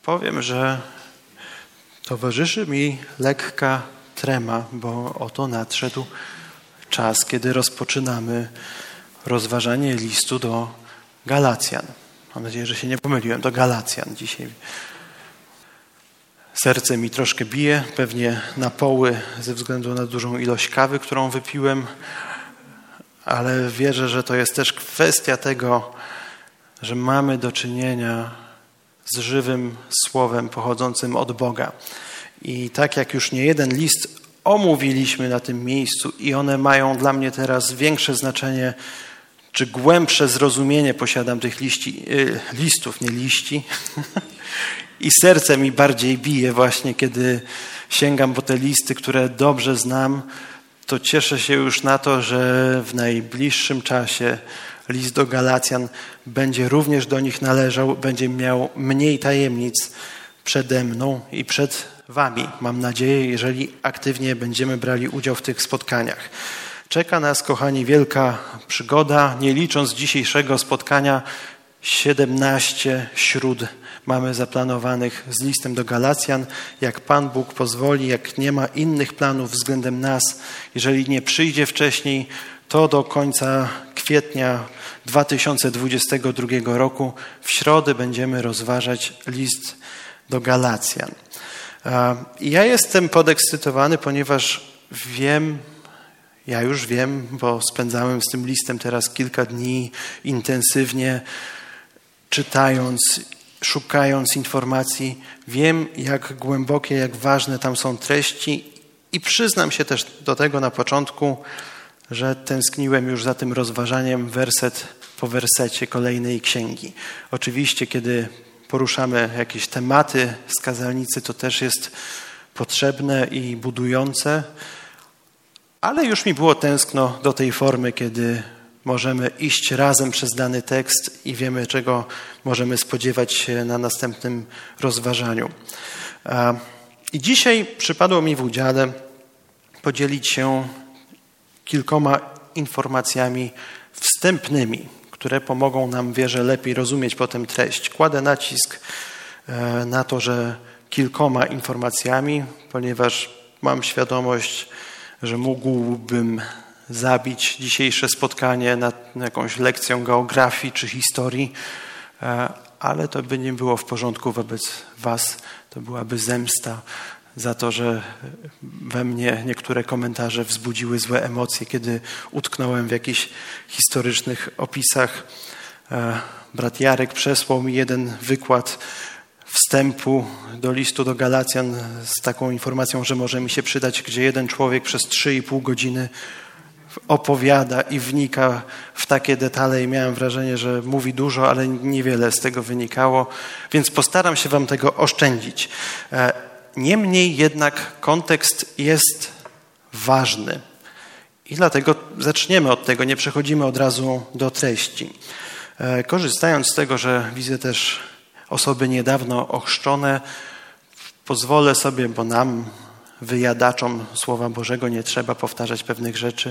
Powiem, że towarzyszy mi lekka trema, bo oto nadszedł czas, kiedy rozpoczynamy rozważanie listu do Galacjan. Mam nadzieję, że się nie pomyliłem, do Galacjan dzisiaj. Serce mi troszkę bije, pewnie na poły ze względu na dużą ilość kawy, którą wypiłem, ale wierzę, że to jest też kwestia tego, że mamy do czynienia z żywym słowem pochodzącym od Boga. I tak jak już niejeden list omówiliśmy na tym miejscu i one mają dla mnie teraz większe znaczenie, czy głębsze zrozumienie posiadam tych listów, nie liści. I serce mi bardziej bije właśnie, kiedy sięgam po te listy, które dobrze znam, to cieszę się już na to, że w najbliższym czasie list do Galacjan będzie również do nich należał, będzie miał mniej tajemnic przede mną i przed wami, mam nadzieję, jeżeli aktywnie będziemy brali udział w tych spotkaniach. Czeka nas, kochani, wielka przygoda, nie licząc dzisiejszego spotkania, 17 śród mamy zaplanowanych z listem do Galacjan. Jak Pan Bóg pozwoli, jak nie ma innych planów względem nas, jeżeli nie przyjdzie wcześniej, to do końca kwietnia 2022 roku w środę będziemy rozważać list do Galacjan. I ja jestem podekscytowany, ponieważ ja już wiem, bo spędzałem z tym listem teraz kilka dni intensywnie, czytając, szukając informacji. Wiem, jak głębokie, jak ważne tam są treści i przyznam się też do tego na początku, że tęskniłem już za tym rozważaniem werset po wersecie kolejnej księgi. Oczywiście, kiedy poruszamy jakieś tematy z kazalnicy, to też jest potrzebne i budujące, ale już mi było tęskno do tej formy, kiedy możemy iść razem przez dany tekst i wiemy, czego możemy spodziewać się na następnym rozważaniu. I dzisiaj przypadło mi w udziale podzielić się kilkoma informacjami wstępnymi, które pomogą nam, wierzę, lepiej rozumieć potem treść. Kładę nacisk na to, że kilkoma informacjami, ponieważ mam świadomość, że mógłbym zabić dzisiejsze spotkanie nad jakąś lekcją geografii czy historii, ale to by nie było w porządku wobec was. To byłaby zemsta za to, że we mnie niektóre komentarze wzbudziły złe emocje, kiedy utknąłem w jakichś historycznych opisach. Brat Jarek przesłał mi jeden wykład wstępu do listu do Galacjan z taką informacją, że może mi się przydać, gdzie jeden człowiek przez 3,5 godziny opowiada i wnika w takie detale i miałem wrażenie, że mówi dużo, ale niewiele z tego wynikało, więc postaram się wam tego oszczędzić. Niemniej jednak kontekst jest ważny i dlatego zaczniemy od tego, nie przechodzimy od razu do treści. Korzystając z tego, że widzę też osoby niedawno ochrzczone, pozwolę sobie, bo nam, wyjadaczom Słowa Bożego, nie trzeba powtarzać pewnych rzeczy,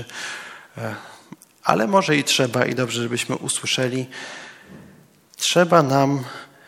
ale może i trzeba i dobrze, żebyśmy usłyszeli. Trzeba nam,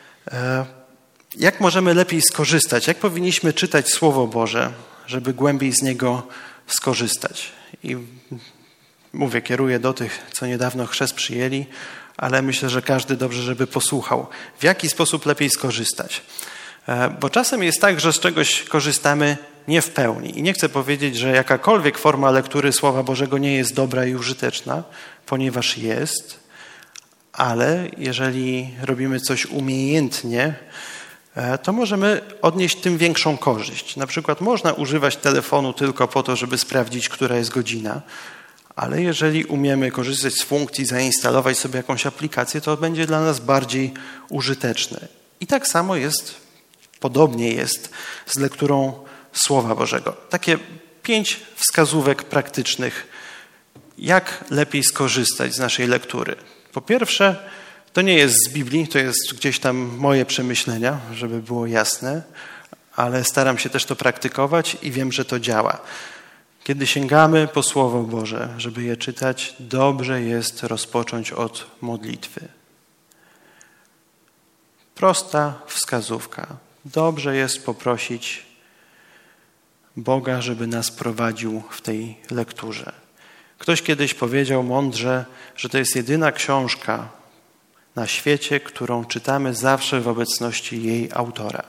jak możemy lepiej skorzystać, jak powinniśmy czytać Słowo Boże, żeby głębiej z niego skorzystać. I mówię, kieruję do tych, co niedawno chrzest przyjęli, ale myślę, że każdy dobrze, żeby posłuchał. W jaki sposób lepiej skorzystać? Bo czasem jest tak, że z czegoś korzystamy nie w pełni. I nie chcę powiedzieć, że jakakolwiek forma lektury Słowa Bożego nie jest dobra i użyteczna, ponieważ jest, ale jeżeli robimy coś umiejętnie, to możemy odnieść tym większą korzyść. Na przykład można używać telefonu tylko po to, żeby sprawdzić, która jest godzina, ale jeżeli umiemy korzystać z funkcji, zainstalować sobie jakąś aplikację, to będzie dla nas bardziej użyteczne. I tak samo jest, podobnie jest z lekturą Słowa Bożego. Takie 5 wskazówek praktycznych, jak lepiej skorzystać z naszej lektury. Po pierwsze, to nie jest z Biblii, to jest gdzieś tam moje przemyślenia, żeby było jasne, ale staram się też to praktykować i wiem, że to działa. Kiedy sięgamy po Słowo Boże, żeby je czytać, dobrze jest rozpocząć od modlitwy. Prosta wskazówka. Dobrze jest poprosić Boga, żeby nas prowadził w tej lekturze. Ktoś kiedyś powiedział mądrze, że to jest jedyna książka na świecie, którą czytamy zawsze w obecności jej autora.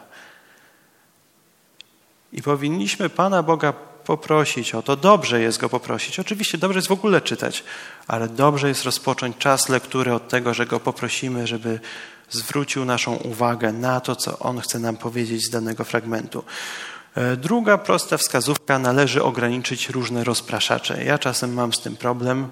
I powinniśmy Pana Boga poprosić o to. Dobrze jest Go poprosić. Oczywiście dobrze jest w ogóle czytać, ale dobrze jest rozpocząć czas lektury od tego, że Go poprosimy, żeby zwrócił naszą uwagę na to, co On chce nam powiedzieć z danego fragmentu. Druga prosta wskazówka: należy ograniczyć różne rozpraszacze. Ja czasem mam z tym problem,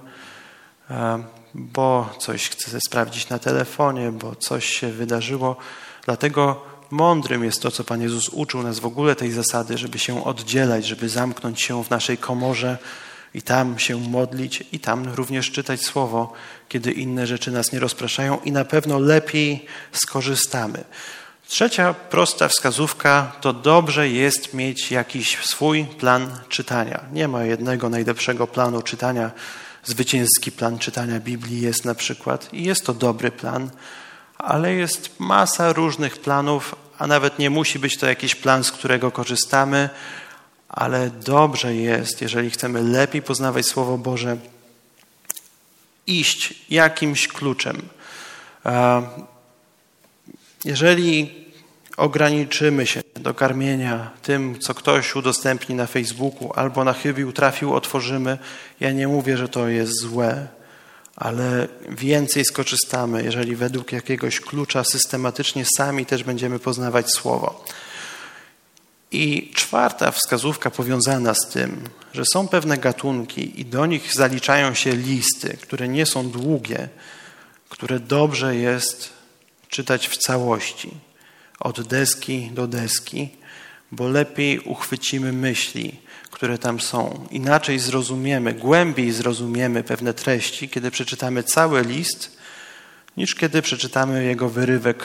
bo coś chcę sprawdzić na telefonie, bo coś się wydarzyło. Dlatego mądrym jest to, co Pan Jezus uczył nas w ogóle tej zasady, żeby się oddzielać, żeby zamknąć się w naszej komorze i tam się modlić i tam również czytać Słowo, kiedy inne rzeczy nas nie rozpraszają i na pewno lepiej skorzystamy. Trzecia prosta wskazówka to dobrze jest mieć jakiś swój plan czytania. Nie ma jednego najlepszego planu czytania. Zwycięski plan czytania Biblii jest na przykład i jest to dobry plan, ale jest masa różnych planów, a nawet nie musi być to jakiś plan, z którego korzystamy, ale dobrze jest, jeżeli chcemy lepiej poznawać Słowo Boże, iść jakimś kluczem. Jeżeli ograniczymy się do karmienia tym, co ktoś udostępni na Facebooku albo na chybił trafił, otworzymy, ja nie mówię, że to jest złe, ale więcej skorzystamy, jeżeli według jakiegoś klucza systematycznie sami też będziemy poznawać Słowo. I czwarta wskazówka powiązana z tym, że są pewne gatunki i do nich zaliczają się listy, które nie są długie, które dobrze jest czytać w całości, od deski do deski, bo lepiej uchwycimy myśli, które tam są. Inaczej zrozumiemy, głębiej zrozumiemy pewne treści, kiedy przeczytamy cały list, niż kiedy przeczytamy jego wyrywek.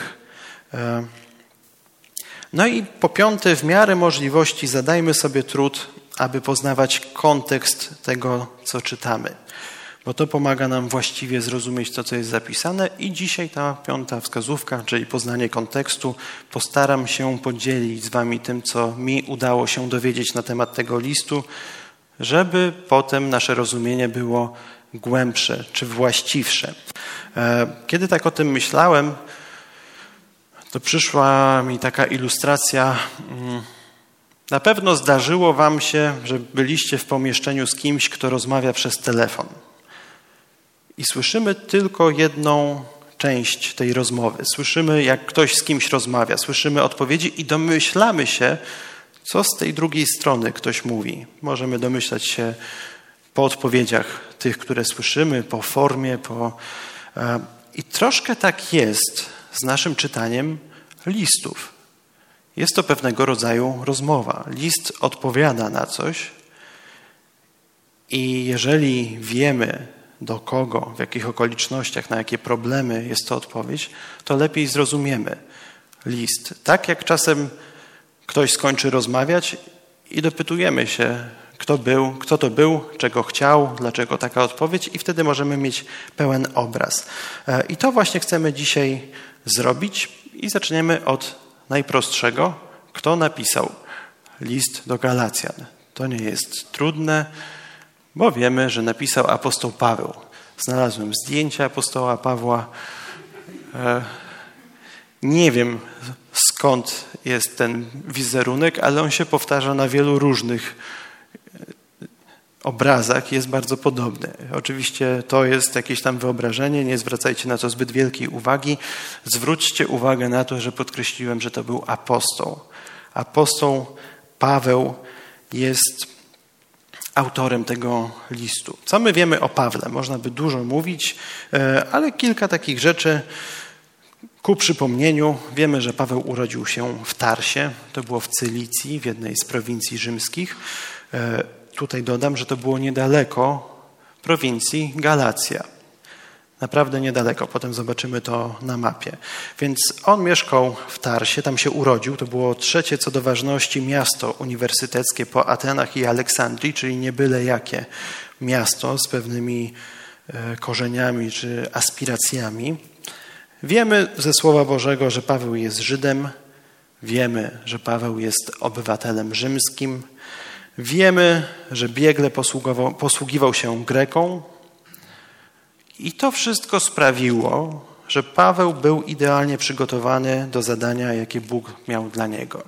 No i po piąte, w miarę możliwości zadajmy sobie trud, aby poznawać kontekst tego, co czytamy. Bo to pomaga nam właściwie zrozumieć to, co jest zapisane. I dzisiaj ta piąta wskazówka, czyli poznanie kontekstu, postaram się podzielić z wami tym, co mi udało się dowiedzieć na temat tego listu, żeby potem nasze rozumienie było głębsze czy właściwsze. Kiedy tak o tym myślałem, to przyszła mi taka ilustracja. Na pewno zdarzyło wam się, że byliście w pomieszczeniu z kimś, kto rozmawia przez telefon. I słyszymy tylko jedną część tej rozmowy. Słyszymy, jak ktoś z kimś rozmawia, słyszymy odpowiedzi i domyślamy się, co z tej drugiej strony ktoś mówi. Możemy domyślać się po odpowiedziach tych, które słyszymy, po formie, I troszkę tak jest z naszym czytaniem listów. Jest to pewnego rodzaju rozmowa. List odpowiada na coś i jeżeli wiemy, do kogo, w jakich okolicznościach, na jakie problemy jest to odpowiedź, to lepiej zrozumiemy list. Tak jak czasem ktoś skończy rozmawiać i dopytujemy się, kto to był, czego chciał, dlaczego taka odpowiedź i wtedy możemy mieć pełen obraz. I to właśnie chcemy dzisiaj zrobić i zaczniemy od najprostszego. Kto napisał list do Galacjan? To nie jest trudne, bo wiemy, że napisał apostoł Paweł. Znalazłem zdjęcia apostoła Pawła. Nie wiem, skąd jest ten wizerunek, ale on się powtarza na wielu różnych obrazach. Jest bardzo podobny. Oczywiście to jest jakieś tam wyobrażenie, nie zwracajcie na to zbyt wielkiej uwagi. Zwróćcie uwagę na to, że podkreśliłem, że to był apostoł. Apostoł Paweł jest autorem tego listu. Co my wiemy o Pawle? Można by dużo mówić, ale kilka takich rzeczy ku przypomnieniu. Wiemy, że Paweł urodził się w Tarsie, to było w Cylicji, w jednej z prowincji rzymskich. Tutaj dodam, że to było niedaleko prowincji Galacja. Naprawdę niedaleko, potem zobaczymy to na mapie. Więc on mieszkał w Tarsie, tam się urodził. To było trzecie co do ważności miasto uniwersyteckie po Atenach i Aleksandrii, czyli nie byle jakie miasto z pewnymi korzeniami czy aspiracjami. Wiemy ze Słowa Bożego, że Paweł jest Żydem. Wiemy, że Paweł jest obywatelem rzymskim. Wiemy, że biegle posługiwał się Grekom. I to wszystko sprawiło, że Paweł był idealnie przygotowany do zadania, jakie Bóg miał dla niego.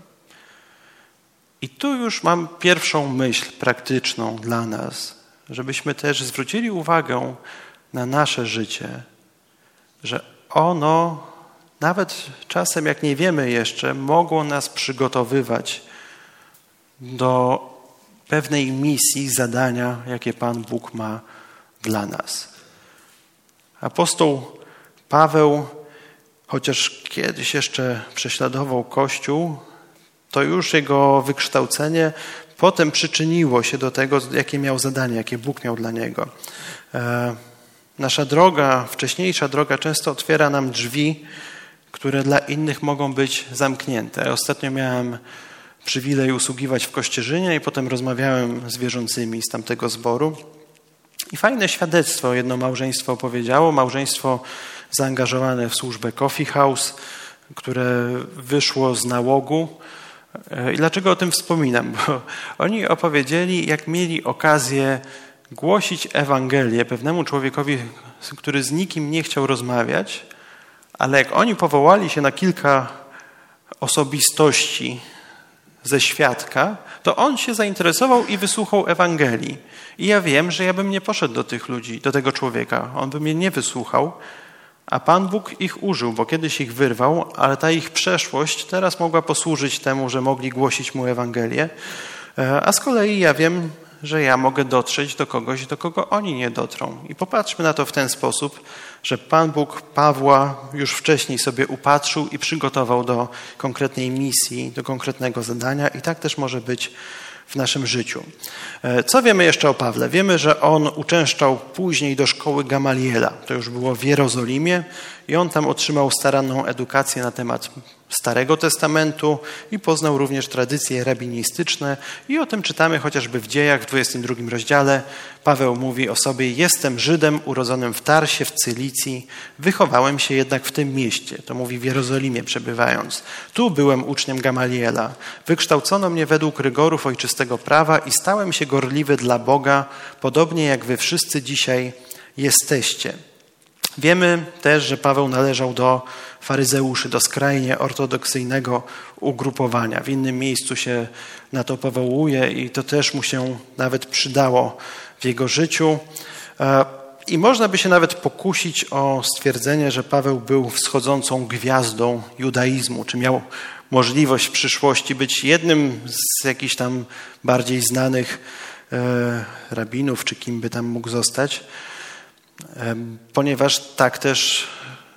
I tu już mam pierwszą myśl praktyczną dla nas, żebyśmy też zwrócili uwagę na nasze życie, że ono, nawet czasem jak nie wiemy jeszcze, mogło nas przygotowywać do pewnej misji, zadania, jakie Pan Bóg ma dla nas. Apostoł Paweł, chociaż kiedyś jeszcze prześladował Kościół, to już jego wykształcenie potem przyczyniło się do tego, jakie miał zadanie, jakie Bóg miał dla niego. Nasza droga, wcześniejsza droga często otwiera nam drzwi, które dla innych mogą być zamknięte. Ostatnio miałem przywilej usługiwać w Kościerzynie i potem rozmawiałem z wierzącymi z tamtego zboru. I fajne świadectwo jedno małżeństwo opowiedziało. Małżeństwo zaangażowane w służbę Coffee House, które wyszło z nałogu. I dlaczego o tym wspominam? Bo oni opowiedzieli, jak mieli okazję głosić Ewangelię pewnemu człowiekowi, który z nikim nie chciał rozmawiać, ale jak oni powołali się na kilka osobistości ze świadka, to on się zainteresował i wysłuchał Ewangelii. I ja wiem, że ja bym nie poszedł do tych ludzi, do tego człowieka. On by mnie nie wysłuchał, a Pan Bóg ich użył, bo kiedyś ich wyrwał, ale ta ich przeszłość teraz mogła posłużyć temu, że mogli głosić mu Ewangelię. A z kolei ja wiem, że ja mogę dotrzeć do kogoś, do kogo oni nie dotrą. I popatrzmy na to w ten sposób, że Pan Bóg Pawła już wcześniej sobie upatrzył i przygotował do konkretnej misji, do konkretnego zadania i tak też może być w naszym życiu. Co wiemy jeszcze o Pawle? Wiemy, że on uczęszczał później do szkoły Gamaliela. To już było w Jerozolimie i on tam otrzymał staranną edukację na temat Starego Testamentu i poznał również tradycje rabinistyczne i o tym czytamy chociażby w Dziejach w 22 rozdziale. Paweł mówi o sobie: jestem Żydem urodzonym w Tarsie w Cylicji, wychowałem się jednak w tym mieście. To mówi w Jerozolimie przebywając. Tu byłem uczniem Gamaliela. Wykształcono mnie według rygorów ojczystego prawa i stałem się gorliwy dla Boga, podobnie jak wy wszyscy dzisiaj jesteście. Wiemy też, że Paweł należał do faryzeuszy, do skrajnie ortodoksyjnego ugrupowania. W innym miejscu się na to powołuje i to też mu się nawet przydało w jego życiu. I można by się nawet pokusić o stwierdzenie, że Paweł był wschodzącą gwiazdą judaizmu, czy miał możliwość w przyszłości być jednym z jakichś tam bardziej znanych rabinów, czy kim by tam mógł zostać. Ponieważ tak też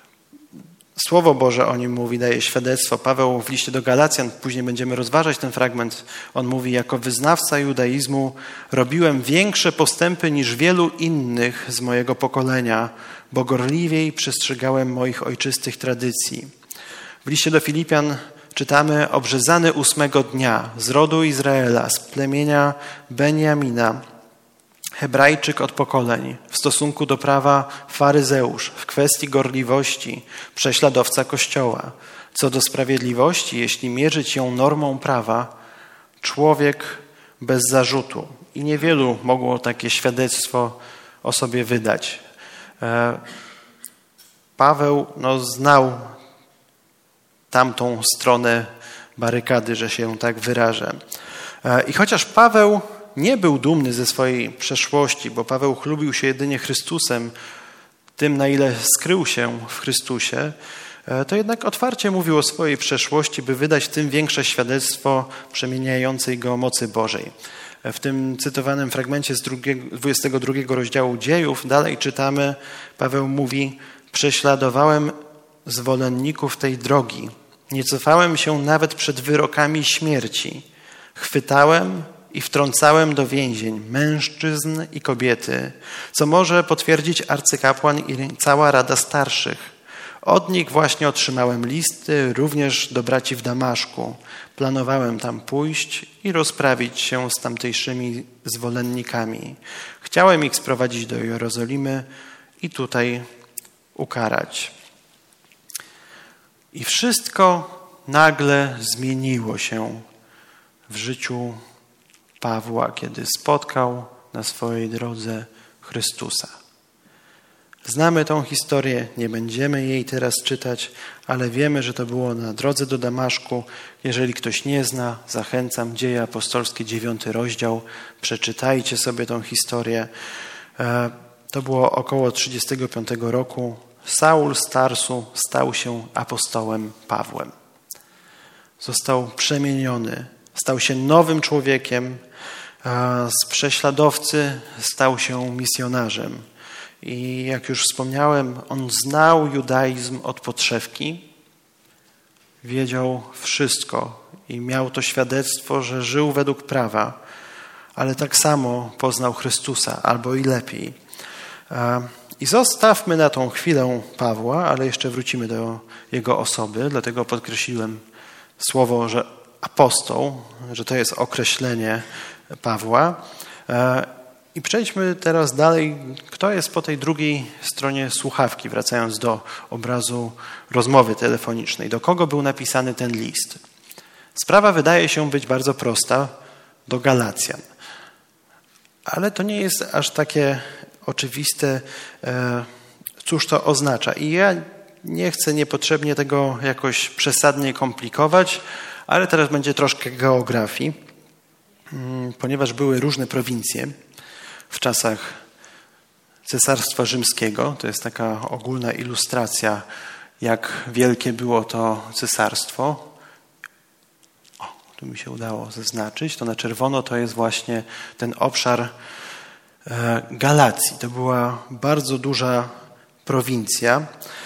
Słowo Boże o nim mówi, daje świadectwo. Paweł w liście do Galacjan, później będziemy rozważać ten fragment, on mówi: jako wyznawca judaizmu robiłem większe postępy niż wielu innych z mojego pokolenia, bo gorliwiej przestrzegałem moich ojczystych tradycji. W liście do Filipian czytamy: obrzezany 8 dnia z rodu Izraela, z plemienia Benjamina, Hebrajczyk od pokoleń, w stosunku do prawa faryzeusz, w kwestii gorliwości prześladowca Kościoła. Co do sprawiedliwości, jeśli mierzyć ją normą prawa, człowiek bez zarzutu. I niewielu mogło takie świadectwo o sobie wydać. Paweł znał tamtą stronę barykady, że się tak wyrażę. I chociaż Paweł nie był dumny ze swojej przeszłości, bo Paweł chlubił się jedynie Chrystusem, tym na ile skrył się w Chrystusie, to jednak otwarcie mówił o swojej przeszłości, by wydać tym większe świadectwo przemieniającej go mocy Bożej. W tym cytowanym fragmencie z 22 rozdziału Dziejów dalej czytamy, Paweł mówi: prześladowałem zwolenników tej drogi, nie cofałem się nawet przed wyrokami śmierci, chwytałem i wtrącałem do więzień mężczyzn i kobiety, co może potwierdzić arcykapłan i cała Rada Starszych. Od nich właśnie otrzymałem listy, również do braci w Damaszku. Planowałem tam pójść i rozprawić się z tamtejszymi zwolennikami. Chciałem ich sprowadzić do Jerozolimy i tutaj ukarać. I wszystko nagle zmieniło się w życiu Pawła, kiedy spotkał na swojej drodze Chrystusa. Znamy tą historię, nie będziemy jej teraz czytać, ale wiemy, że to było na drodze do Damaszku. Jeżeli ktoś nie zna, zachęcam, Dzieje Apostolskie, 9 rozdział. Przeczytajcie sobie tą historię. To było około 35 roku. Saul z Tarsu stał się apostołem Pawłem. Został przemieniony, stał się nowym człowiekiem, z prześladowcy stał się misjonarzem. I jak już wspomniałem, on znał judaizm od podszewki, wiedział wszystko i miał to świadectwo, że żył według prawa, ale tak samo poznał Chrystusa, albo i lepiej. I zostawmy na tą chwilę Pawła, ale jeszcze wrócimy do jego osoby, dlatego podkreśliłem słowo, że apostoł, że to jest określenie Pawła. I przejdźmy teraz dalej, kto jest po tej drugiej stronie słuchawki, wracając do obrazu rozmowy telefonicznej. Do kogo był napisany ten list? Sprawa wydaje się być bardzo prosta, do Galacjan. Ale to nie jest aż takie oczywiste, cóż to oznacza. I ja nie chcę niepotrzebnie tego jakoś przesadnie komplikować, ale teraz będzie troszkę geografii, ponieważ były różne prowincje w czasach Cesarstwa Rzymskiego. To jest taka ogólna ilustracja, jak wielkie było to cesarstwo. O, tu mi się udało zaznaczyć. To na czerwono to jest właśnie ten obszar Galacji. To była bardzo duża prowincja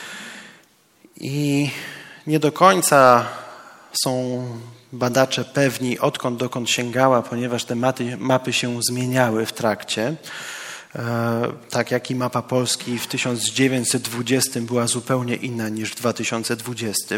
i nie do końca są badacze pewni, odkąd dokąd sięgała, ponieważ te mapy się zmieniały w trakcie. Tak jak i mapa Polski w 1920 była zupełnie inna niż w 2020.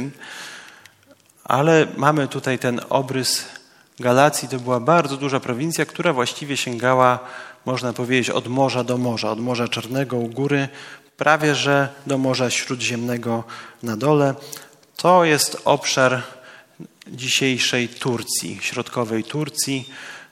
Ale mamy tutaj ten obrys Galacji. To była bardzo duża prowincja, która właściwie sięgała, można powiedzieć, od morza do morza. Od Morza Czarnego u góry, prawie że do Morza Śródziemnego na dole. To jest obszar dzisiejszej Turcji, środkowej Turcji.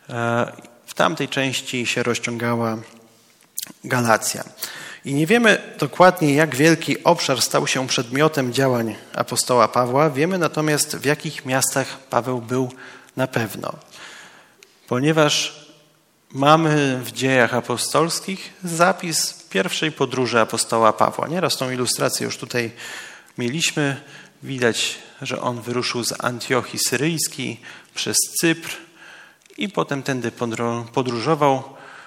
W tamtej części się rozciągała Galacja. I nie wiemy dokładnie, jak wielki obszar stał się przedmiotem działań apostoła Pawła. Wiemy natomiast, w jakich miastach Paweł był na pewno. Ponieważ mamy w Dziejach Apostolskich zapis pierwszej podróży apostoła Pawła. Nieraz tą ilustrację już tutaj mieliśmy. Widać, że on wyruszył z Antiochii Syryjskiej przez Cypr i potem tędy podróżował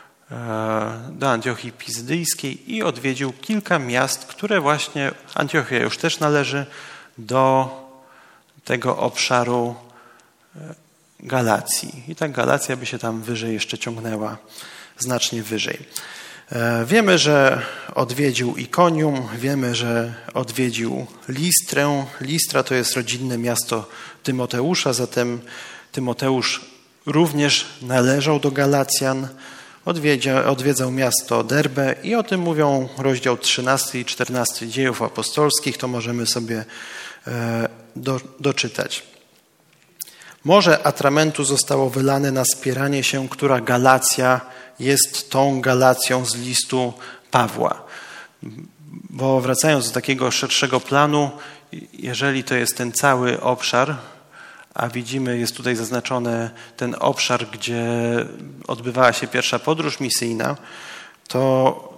do Antiochii Pizdyjskiej i odwiedził kilka miast, które właśnie, Antiochia już też należy do tego obszaru Galacji. I tak Galacja by się tam wyżej jeszcze ciągnęła, znacznie wyżej. Wiemy, że odwiedził Ikonium, wiemy, że odwiedził Listrę. Listra to jest rodzinne miasto Tymoteusza, zatem Tymoteusz również należał do Galacjan. Odwiedzał miasto Derbę i o tym mówią rozdział 13 i 14 Dziejów Apostolskich, to możemy sobie doczytać. Morze atramentu zostało wylane na spieranie się, która Galacja jest tą Galacją z listu Pawła. Bo wracając do takiego szerszego planu, jeżeli to jest ten cały obszar, a widzimy, jest tutaj zaznaczony ten obszar, gdzie odbywała się pierwsza podróż misyjna, to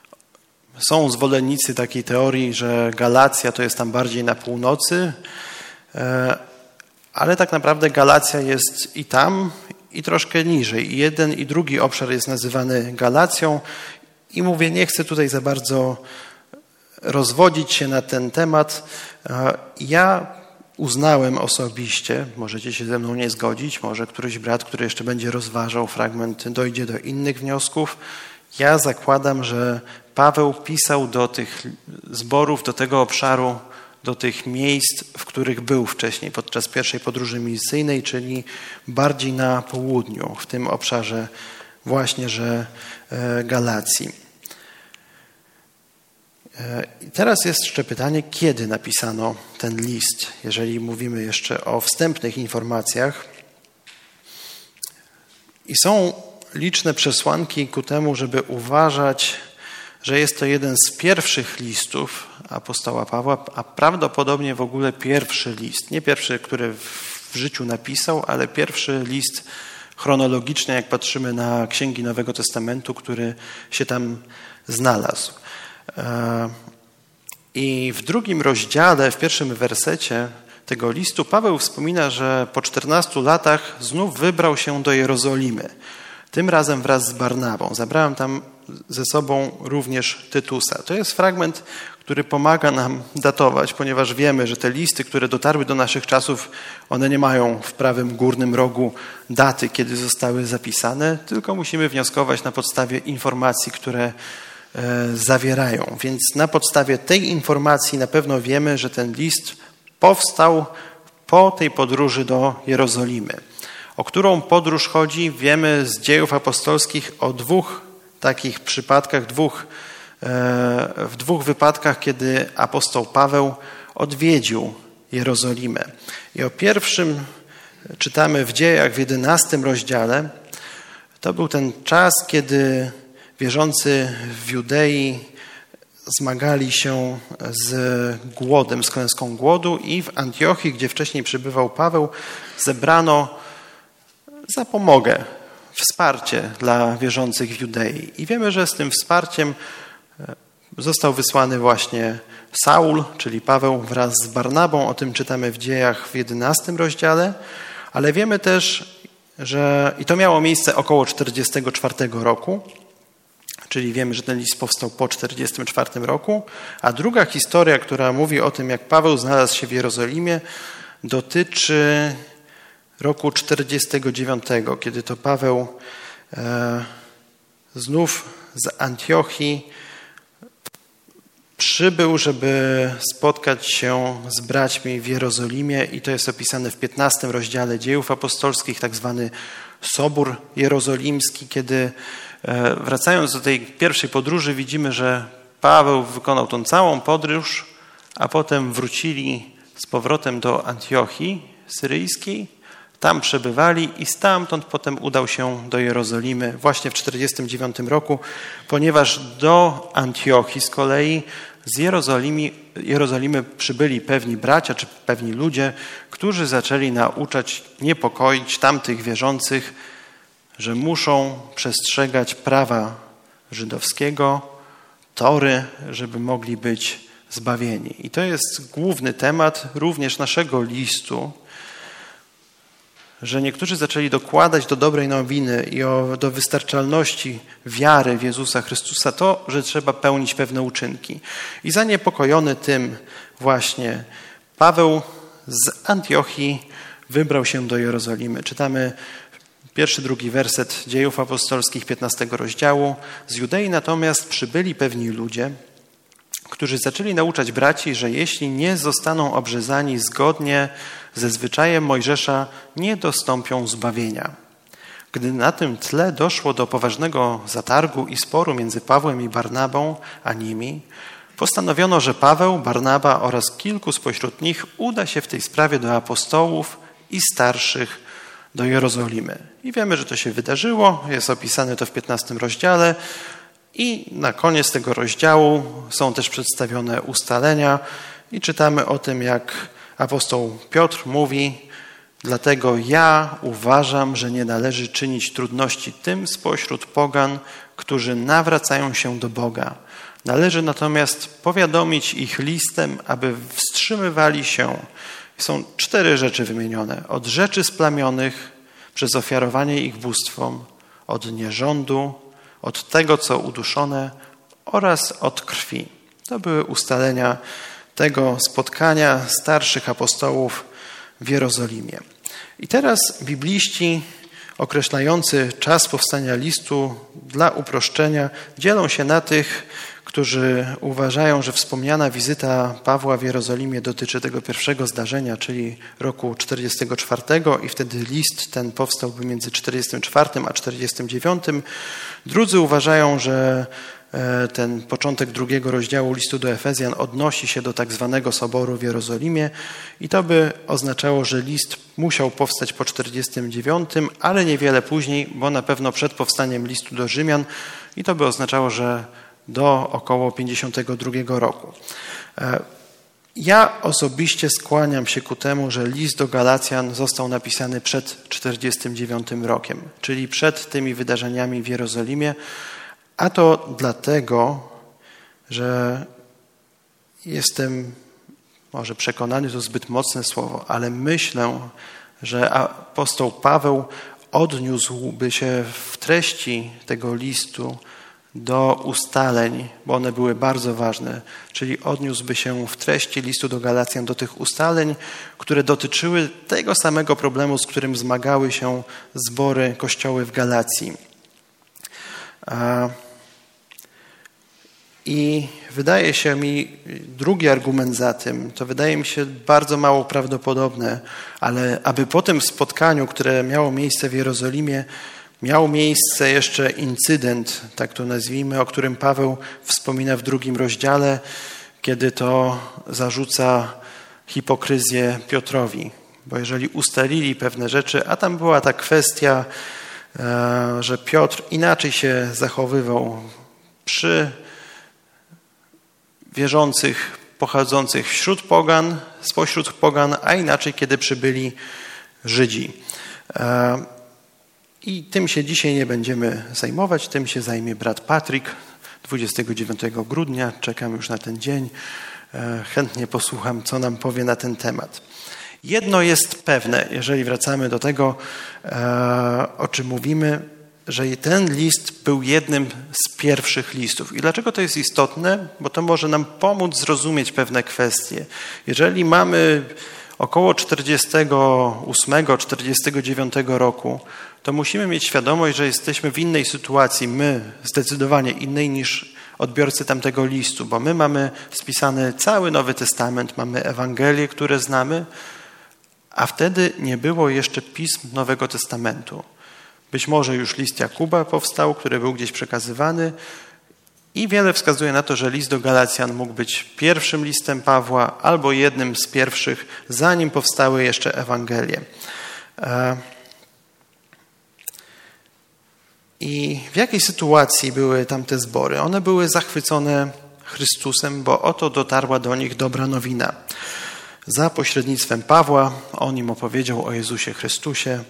są zwolennicy takiej teorii, że Galacja to jest tam bardziej na północy, ale tak naprawdę Galacja jest i tam, i troszkę niżej. I jeden i drugi obszar jest nazywany Galacją. I mówię, nie chcę tutaj za bardzo rozwodzić się na ten temat. Ja uznałem osobiście, możecie się ze mną nie zgodzić, może któryś brat, który jeszcze będzie rozważał fragment, dojdzie do innych wniosków. Ja zakładam, że Paweł pisał do tych zborów, do tego obszaru, do tych miejsc, w których był wcześniej podczas pierwszej podróży misyjnej, czyli bardziej na południu, w tym obszarze właśnie, że Galacji. I teraz jest jeszcze pytanie, kiedy napisano ten list, jeżeli mówimy jeszcze o wstępnych informacjach. I są liczne przesłanki ku temu, żeby uważać, że jest to jeden z pierwszych listów apostoła Pawła, a prawdopodobnie w ogóle pierwszy list. Nie pierwszy, który w życiu napisał, ale pierwszy list chronologicznie, jak patrzymy na księgi Nowego Testamentu, który się tam znalazł. I w 2 rozdziale, w 1 wersecie tego listu Paweł wspomina, że po 14 latach znów wybrał się do Jerozolimy. Tym razem wraz z Barnabą. Zabrałem tam ze sobą również Tytusa. To jest fragment, który pomaga nam datować, ponieważ wiemy, że te listy, które dotarły do naszych czasów, one nie mają w prawym górnym rogu daty, kiedy zostały zapisane, tylko musimy wnioskować na podstawie informacji, które zawierają. Więc na podstawie tej informacji na pewno wiemy, że ten list powstał po tej podróży do Jerozolimy. O którą podróż chodzi, wiemy z Dziejów Apostolskich o 2 takich przypadkach, w 2 wypadkach, kiedy apostoł Paweł odwiedził Jerozolimę. I o pierwszym czytamy w Dziejach w 11 rozdziale. To był ten czas, kiedy wierzący w Judei zmagali się z głodem, z klęską głodu i w Antiochii, gdzie wcześniej przybywał Paweł, zebrano zapomogę, wsparcie dla wierzących w Judei. I wiemy, że z tym wsparciem został wysłany właśnie Saul, czyli Paweł wraz z Barnabą. O tym czytamy w Dziejach w 11 rozdziale, ale wiemy też, że i to miało miejsce około 44 roku, czyli wiemy, że ten list powstał po 44 roku, a druga historia, która mówi o tym, jak Paweł znalazł się w Jerozolimie, dotyczy roku 49, kiedy to Paweł znów z Antiochii przybył, żeby spotkać się z braćmi w Jerozolimie i to jest opisane w 15 rozdziale Dziejów Apostolskich, tak zwany Sobór Jerozolimski, kiedy wracając do tej pierwszej podróży widzimy, że Paweł wykonał tą całą podróż, a potem wrócili z powrotem do Antiochii syryjskiej, tam przebywali i stamtąd potem udał się do Jerozolimy właśnie w 49 roku, ponieważ do Antiochii z kolei z Jerozolimy przybyli pewni bracia czy pewni ludzie, którzy zaczęli nauczać, niepokoić tamtych wierzących, że muszą przestrzegać prawa żydowskiego, Tory, żeby mogli być zbawieni. I to jest główny temat również naszego listu, że niektórzy zaczęli dokładać do dobrej nowiny i do wystarczalności wiary w Jezusa Chrystusa to, że trzeba pełnić pewne uczynki. I zaniepokojony tym właśnie Paweł z Antiochii wybrał się do Jerozolimy. Czytamy 1, 2 werset Dziejów Apostolskich 15 rozdziału. Z Judei natomiast przybyli pewni ludzie, którzy zaczęli nauczać braci, że jeśli nie zostaną obrzezani zgodnie ze zwyczajem Mojżesza, nie dostąpią zbawienia. Gdy na tym tle doszło do poważnego zatargu i sporu między Pawłem i Barnabą, a nimi, postanowiono, że Paweł, Barnaba oraz kilku spośród nich uda się w tej sprawie do apostołów i starszych do Jerozolimy. I wiemy, że to się wydarzyło, jest opisane to w 15 rozdziale i na koniec tego rozdziału są też przedstawione ustalenia i czytamy o tym, jak apostoł Piotr mówi: dlatego ja uważam, że nie należy czynić trudności tym spośród pogan, którzy nawracają się do Boga. Należy natomiast powiadomić ich listem, aby wstrzymywali się. Są 4 rzeczy wymienione. Od rzeczy splamionych przez ofiarowanie ich bóstwom, od nierządu, od tego, co uduszone oraz od krwi. To były ustalenia tego spotkania starszych apostołów w Jerozolimie. I teraz bibliści określający czas powstania listu dla uproszczenia dzielą się na tych, którzy uważają, że wspomniana wizyta Pawła w Jerozolimie dotyczy tego pierwszego zdarzenia, czyli roku 44 i wtedy list ten powstałby między 44 a 49. Drudzy uważają, że ten początek 2 rozdziału listu do Efezjan odnosi się do tak zwanego Soboru w Jerozolimie i to by oznaczało, że list musiał powstać po 49, ale niewiele później, bo na pewno przed powstaniem listu do Rzymian i to by oznaczało, że do około 52 roku. Ja osobiście skłaniam się ku temu, że list do Galacjan został napisany przed 49 rokiem, czyli przed tymi wydarzeniami w Jerozolimie, a to dlatego, że jestem, może przekonany, to zbyt mocne słowo, ale myślę, że apostoł Paweł odniósłby się w treści tego listu do ustaleń, bo one były bardzo ważne, czyli odniósłby się w treści listu do Galacjan do tych ustaleń, które dotyczyły tego samego problemu, z którym zmagały się zbory, kościoły w Galacji. I wydaje się mi, drugi argument za tym, to wydaje mi się bardzo mało prawdopodobne, ale aby po tym spotkaniu, które miało miejsce w Jerozolimie, miał miejsce jeszcze incydent, tak to nazwijmy, o którym Paweł wspomina w 2 rozdziale, kiedy to zarzuca hipokryzję Piotrowi. Bo jeżeli ustalili pewne rzeczy, a tam była ta kwestia, że Piotr inaczej się zachowywał przy wierzących pochodzących spośród pogan, a inaczej, kiedy przybyli Żydzi. I tym się dzisiaj nie będziemy zajmować, tym się zajmie brat Patryk 29 grudnia. Czekam już na ten dzień. Chętnie posłucham, co nam powie na ten temat. Jedno jest pewne, jeżeli wracamy do tego, o czym mówimy, że ten list był jednym z pierwszych listów. I dlaczego to jest istotne? Bo to może nam pomóc zrozumieć pewne kwestie. Jeżeli mamy około 48-49 roku, to musimy mieć świadomość, że jesteśmy w innej sytuacji, my zdecydowanie innej niż odbiorcy tamtego listu, bo my mamy spisany cały Nowy Testament, mamy Ewangelie, które znamy, a wtedy nie było jeszcze pism Nowego Testamentu. Być może już list Jakuba powstał, który był gdzieś przekazywany i wiele wskazuje na to, że list do Galacjan mógł być pierwszym listem Pawła albo jednym z pierwszych, zanim powstały jeszcze Ewangelie. I w jakiej sytuacji były tamte zbory? One były zachwycone Chrystusem, bo oto dotarła do nich dobra nowina. Za pośrednictwem Pawła on im opowiedział o Jezusie Chrystusie,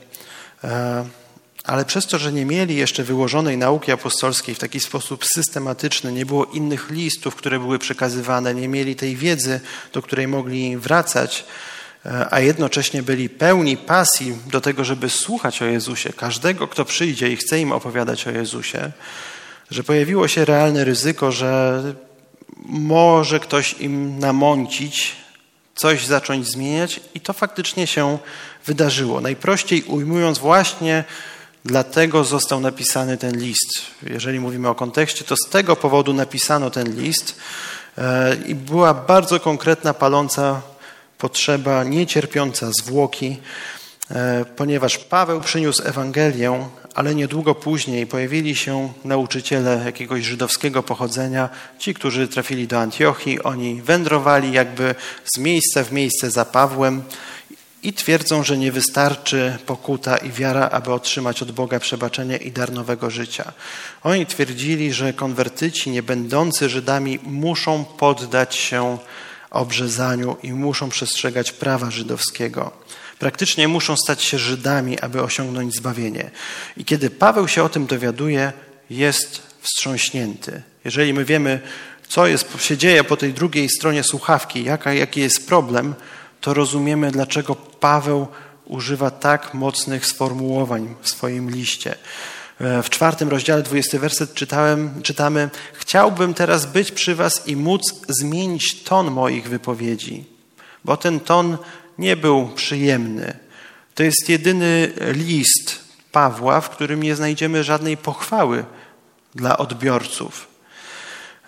ale przez to, że nie mieli jeszcze wyłożonej nauki apostolskiej w taki sposób systematyczny, nie było innych listów, które były przekazywane, nie mieli tej wiedzy, do której mogli wracać, a jednocześnie byli pełni pasji do tego, żeby słuchać o Jezusie, każdego, kto przyjdzie i chce im opowiadać o Jezusie, że pojawiło się realne ryzyko, że może ktoś im namącić, coś zacząć zmieniać i to faktycznie się wydarzyło. Najprościej ujmując, właśnie dlatego został napisany ten list. Jeżeli mówimy o kontekście, to z tego powodu napisano ten list i była bardzo konkretna, paląca potrzeba, niecierpiąca zwłoki, ponieważ Paweł przyniósł Ewangelię, ale niedługo później pojawili się nauczyciele jakiegoś żydowskiego pochodzenia, ci, którzy trafili do Antiochii, oni wędrowali jakby z miejsca w miejsce za Pawłem i twierdzą, że nie wystarczy pokuta i wiara, aby otrzymać od Boga przebaczenie i dar nowego życia. Oni twierdzili, że konwertyci nie będący Żydami muszą poddać się obrzezaniu i muszą przestrzegać prawa żydowskiego. Praktycznie muszą stać się Żydami, aby osiągnąć zbawienie. I kiedy Paweł się o tym dowiaduje, jest wstrząśnięty. Jeżeli my wiemy, co się dzieje po tej drugiej stronie słuchawki, jaki jest problem, to rozumiemy, dlaczego Paweł używa tak mocnych sformułowań w swoim liście. W 4 rozdziale 20 werset czytamy: chciałbym teraz być przy was i móc zmienić ton moich wypowiedzi, bo ten ton nie był przyjemny. To jest jedyny list Pawła, w którym nie znajdziemy żadnej pochwały dla odbiorców.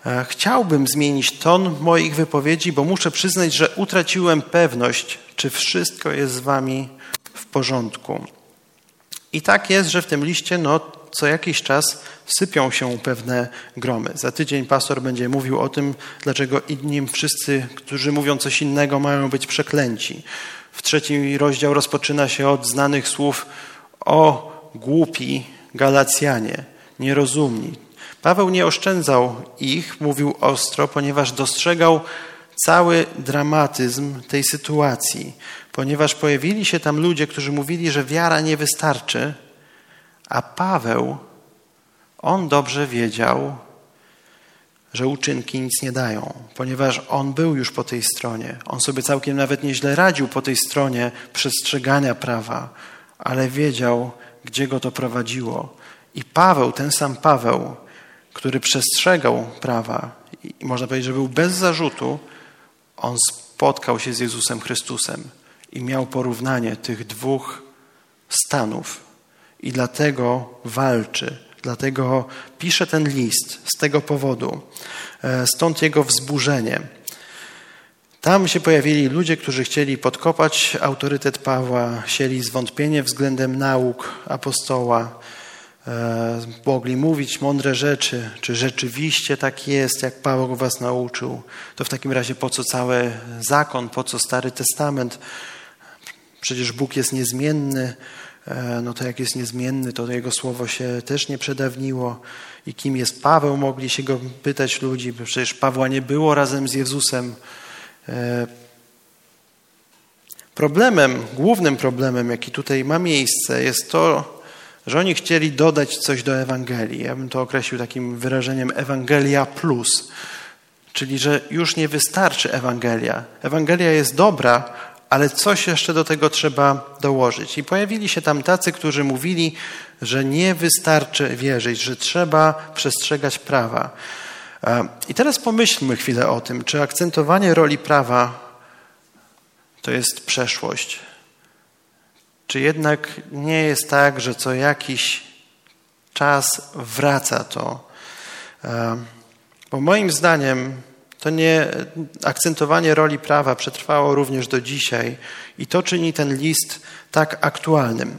Chciałbym zmienić ton moich wypowiedzi, bo muszę przyznać, że utraciłem pewność, czy wszystko jest z wami w porządku. I tak jest, że w tym liście co jakiś czas sypią się pewne gromy. Za tydzień pastor będzie mówił o tym, dlaczego inni wszyscy, którzy mówią coś innego, mają być przeklęci. W 3 rozdział rozpoczyna się od znanych słów o głupi Galacjanie, nierozumni. Paweł nie oszczędzał ich, mówił ostro, ponieważ dostrzegał cały dramatyzm tej sytuacji. Ponieważ pojawili się tam ludzie, którzy mówili, że wiara nie wystarczy, a Paweł, on dobrze wiedział, że uczynki nic nie dają, ponieważ on był już po tej stronie. On sobie całkiem nawet nieźle radził po tej stronie przestrzegania prawa, ale wiedział, gdzie go to prowadziło. I Paweł, ten sam Paweł, który przestrzegał prawa i można powiedzieć, że był bez zarzutu, on spotkał się z Jezusem Chrystusem i miał porównanie tych 2 stanów i dlatego walczy, dlatego pisze ten list z tego powodu. Stąd jego wzburzenie. Tam się pojawili ludzie, którzy chcieli podkopać autorytet Pawła, sieli zwątpienie względem nauk apostoła, mogli mówić mądre rzeczy, czy rzeczywiście tak jest, jak Paweł was nauczył. To w takim razie po co cały zakon, po co Stary Testament? Przecież Bóg jest niezmienny, to jak jest niezmienny, to Jego słowo się też nie przedawniło. I kim jest Paweł? Mogli się go pytać ludzi, bo przecież Pawła nie było razem z Jezusem. Głównym problemem, jaki tutaj ma miejsce, jest to, że oni chcieli dodać coś do Ewangelii. Ja bym to określił takim wyrażeniem Ewangelia plus, czyli że już nie wystarczy Ewangelia. Ewangelia jest dobra, ale coś jeszcze do tego trzeba dołożyć. I pojawili się tam tacy, którzy mówili, że nie wystarczy wierzyć, że trzeba przestrzegać prawa. I teraz pomyślmy chwilę o tym, czy akcentowanie roli prawa to jest przeszłość. Czy jednak nie jest tak, że co jakiś czas wraca to? Bo moim zdaniem to nie akcentowanie roli prawa przetrwało również do dzisiaj i to czyni ten list tak aktualnym.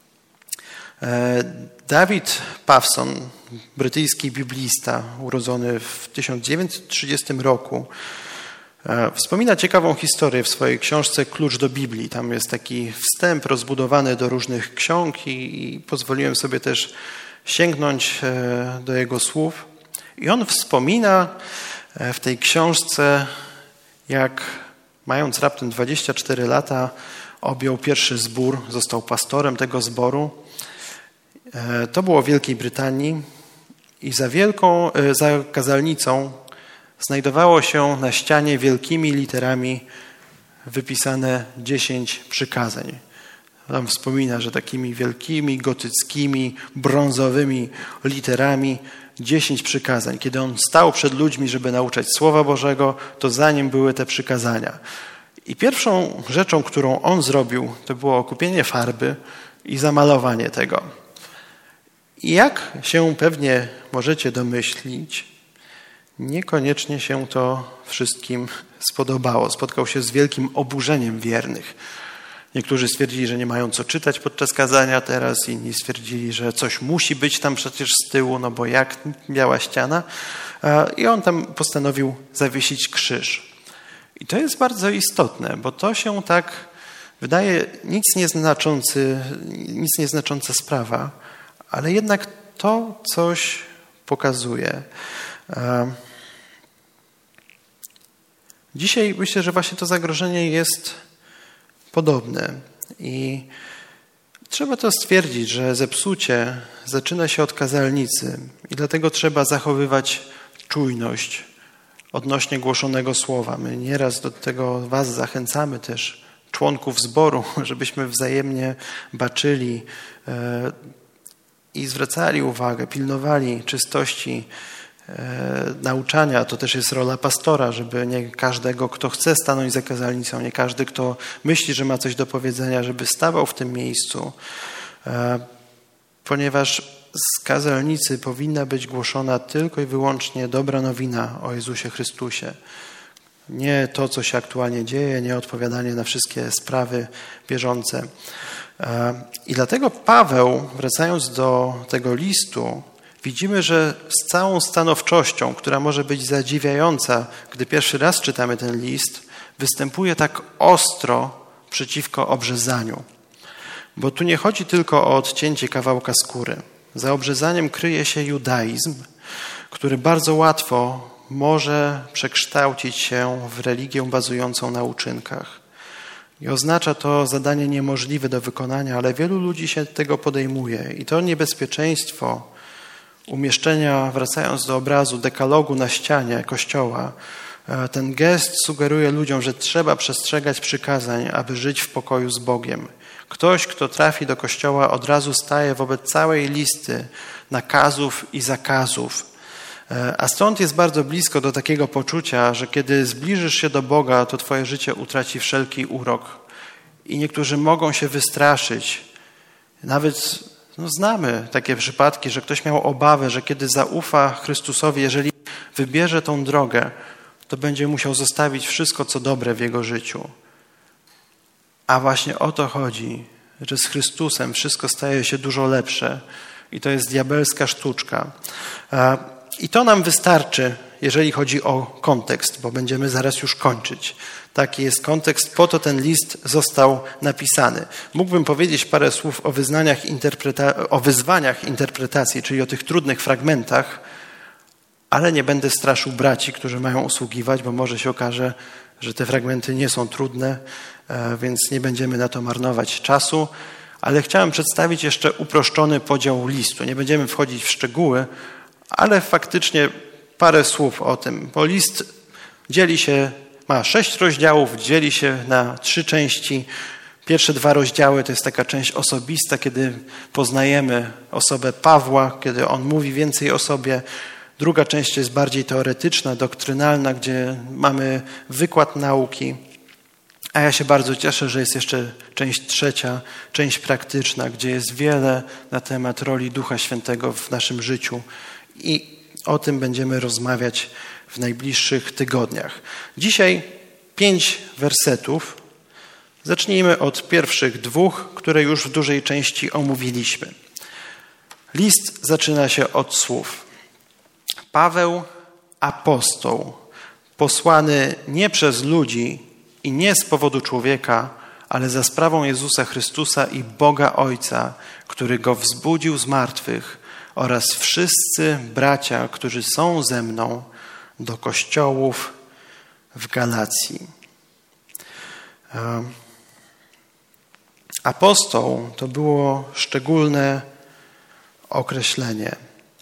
David Pawson, brytyjski biblista, urodzony w 1930 roku, wspomina ciekawą historię w swojej książce Klucz do Biblii. Tam jest taki wstęp rozbudowany do różnych ksiąg i pozwoliłem sobie też sięgnąć do jego słów. I on wspomina w tej książce, jak mając raptem 24 lata objął pierwszy zbór, został pastorem tego zboru. To było w Wielkiej Brytanii i za kazalnicą znajdowało się na ścianie wielkimi literami wypisane 10 przykazań. Tam wspomina, że takimi wielkimi, gotyckimi, brązowymi literami 10 przykazań. Kiedy on stał przed ludźmi, żeby nauczać Słowa Bożego, to za nim były te przykazania. I pierwszą rzeczą, którą on zrobił, to było kupienie farby i zamalowanie tego. I jak się pewnie możecie domyślić, niekoniecznie się to wszystkim spodobało. Spotkał się z wielkim oburzeniem wiernych. Niektórzy stwierdzili, że nie mają co czytać podczas kazania teraz, inni stwierdzili, że coś musi być tam przecież z tyłu, no bo jak biała ściana. I on tam postanowił zawiesić krzyż. I to jest bardzo istotne, bo to się tak wydaje nic nieznacząca sprawa, ale jednak to coś pokazuje. Dzisiaj myślę, że właśnie to zagrożenie jest podobne i trzeba to stwierdzić, że zepsucie zaczyna się od kazalnicy i dlatego trzeba zachowywać czujność odnośnie głoszonego słowa. My nieraz do tego was zachęcamy też, członków zboru, żebyśmy wzajemnie baczyli i zwracali uwagę, pilnowali czystości nauczania. To też jest rola pastora, żeby nie każdego, kto chce stanąć za kazalnicą, nie każdy, kto myśli, że ma coś do powiedzenia, żeby stawał w tym miejscu. Ponieważ z kazalnicy powinna być głoszona tylko i wyłącznie dobra nowina o Jezusie Chrystusie. Nie to, co się aktualnie dzieje, nie odpowiadanie na wszystkie sprawy bieżące. I dlatego Paweł, wracając do tego listu, widzimy, że z całą stanowczością, która może być zadziwiająca, gdy pierwszy raz czytamy ten list, występuje tak ostro przeciwko obrzezaniu. Bo tu nie chodzi tylko o odcięcie kawałka skóry. Za obrzezaniem kryje się judaizm, który bardzo łatwo może przekształcić się w religię bazującą na uczynkach. I oznacza to zadanie niemożliwe do wykonania, ale wielu ludzi się tego podejmuje. I to niebezpieczeństwo umieszczenia, wracając do obrazu dekalogu na ścianie kościoła, ten gest sugeruje ludziom, że trzeba przestrzegać przykazań, aby żyć w pokoju z Bogiem. Ktoś, kto trafi do kościoła, od razu staje wobec całej listy nakazów i zakazów. A stąd jest bardzo blisko do takiego poczucia, że kiedy zbliżysz się do Boga, to twoje życie utraci wszelki urok. I niektórzy mogą się wystraszyć. Nawet znamy takie przypadki, że ktoś miał obawę, że kiedy zaufa Chrystusowi, jeżeli wybierze tą drogę, to będzie musiał zostawić wszystko, co dobre w jego życiu. A właśnie o to chodzi, że z Chrystusem wszystko staje się dużo lepsze. I to jest diabelska sztuczka. I to nam wystarczy, jeżeli chodzi o kontekst, bo będziemy zaraz już kończyć. Taki jest kontekst, po to ten list został napisany. Mógłbym powiedzieć parę słów o wyzwaniach interpretacji, czyli o tych trudnych fragmentach, ale nie będę straszył braci, którzy mają usługiwać, bo może się okaże, że te fragmenty nie są trudne, więc nie będziemy na to marnować czasu. Ale chciałem przedstawić jeszcze uproszczony podział listu. Nie będziemy wchodzić w szczegóły, ale faktycznie parę słów o tym, bo list ma 6 rozdziałów, dzieli się na 3 części. Pierwsze 2 rozdziały to jest taka część osobista, kiedy poznajemy osobę Pawła, kiedy on mówi więcej o sobie. Druga część jest bardziej teoretyczna, doktrynalna, gdzie mamy wykład nauki. A ja się bardzo cieszę, że jest jeszcze część 3, część praktyczna, gdzie jest wiele na temat roli Ducha Świętego w naszym życiu. I o tym będziemy rozmawiać w najbliższych tygodniach. Dzisiaj 5 wersetów. Zacznijmy od pierwszych 2, które już w dużej części omówiliśmy. List zaczyna się od słów. Paweł, apostoł, posłany nie przez ludzi i nie z powodu człowieka, ale za sprawą Jezusa Chrystusa i Boga Ojca, który Go wzbudził z martwych, oraz wszyscy bracia, którzy są ze mną, do kościołów w Galacji. Apostoł to było szczególne określenie.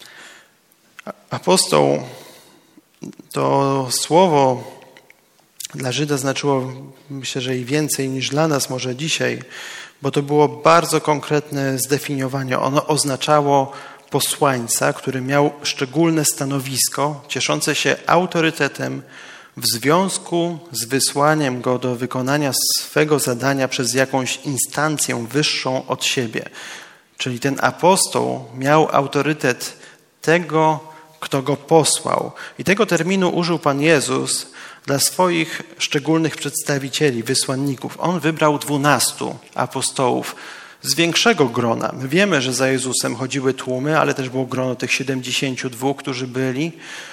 Apostoł to słowo dla Żyda znaczyło, myślę, że i więcej niż dla nas może dzisiaj, bo to było bardzo konkretne zdefiniowanie. Ono oznaczało posłańca, który miał szczególne stanowisko, cieszące się autorytetem w związku z wysłaniem go do wykonania swego zadania przez jakąś instancję wyższą od siebie. Czyli ten apostoł miał autorytet tego, kto go posłał. I tego terminu użył Pan Jezus dla swoich szczególnych przedstawicieli, wysłanników. On wybrał 12 apostołów z większego grona. My wiemy, że za Jezusem chodziły tłumy, ale też było grono tych 72, którzy byli,